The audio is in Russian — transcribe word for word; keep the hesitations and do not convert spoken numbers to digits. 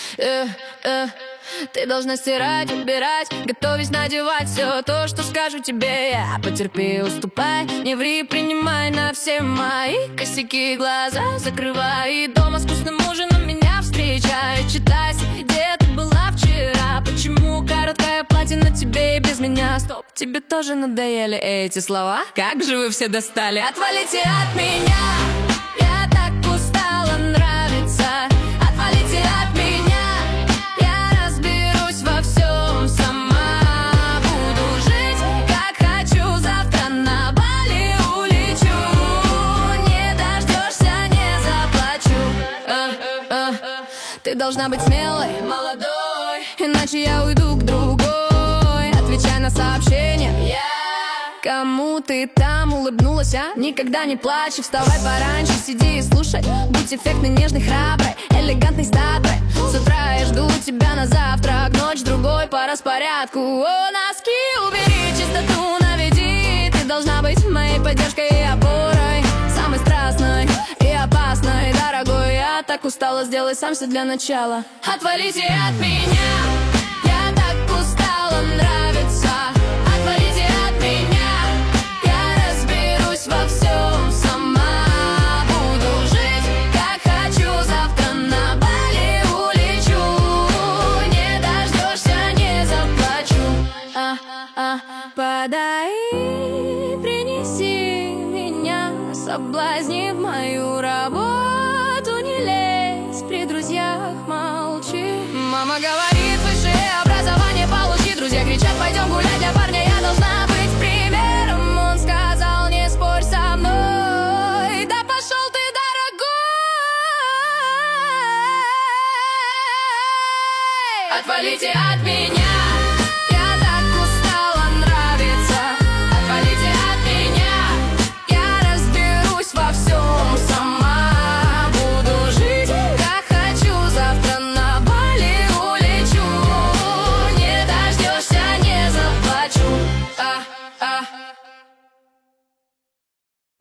э, э. Ты должна стирать, убирать, готовить, надевать все то, что скажу тебе я. Потерпи, уступай, не ври, принимай на все мои косяки. Глаза закрывай, и дома с вкусным ужином меня встречай. Читай, где ты была вчера. Почему короткое платье на тебе и без меня? Стоп, тебе тоже надоели эти слова? Как же вы все достали? Отвалите от меня, я так устала нравиться. Отвалите от меня, я разберусь во всем сама. Буду жить, как хочу, завтра на Бали улечу. Не дождешься, не заплачу. а, а. Ты должна быть смелой, молодой, иначе я уйду к другой. Отвечай на сообщения. Кому ты там улыбнулась, а? Никогда не плачь и вставай пораньше. Сиди и слушай, будь эффектной, нежной, храброй, элегантной, статой. С утра я жду тебя на завтрак, ночь другой по распорядку. О, носки убери, чистоту наведи. Ты должна быть моей поддержкой и опорой, самой страстной и опасной. Дорогой, я так устала, сделай сам все для начала. Отвалите от меня, я так устала нравиться. Отвалите от меня, во всем сама. Буду жить, как хочу, завтра на Бали улечу. Не дождешься, не заплачу. а, а, Подай, принеси меня, соблазни в мою работу. Не лезь, при друзьях молчи. Мама говорит, высшее образование получи. Друзья кричат, пойдем гулять, для парня я должна быть примером. Он сказал, не спорь со мной. Да пошел ты, дорогой. Отвалите от меня.